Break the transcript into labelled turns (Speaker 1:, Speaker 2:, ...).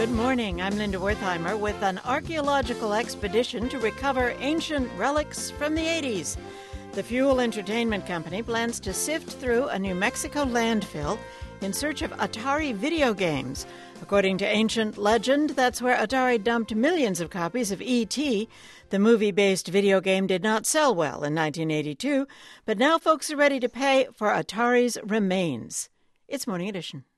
Speaker 1: Good morning. I'm Linda Wertheimer with an archaeological expedition to recover ancient relics from the 80s. The Fuel Entertainment Company plans to sift through a New Mexico landfill in search of Atari video games. According to ancient legend, that's where Atari dumped millions of copies of E.T. The movie-based video game did not sell well in 1982, but now folks are ready to pay for Atari's remains. It's Morning Edition.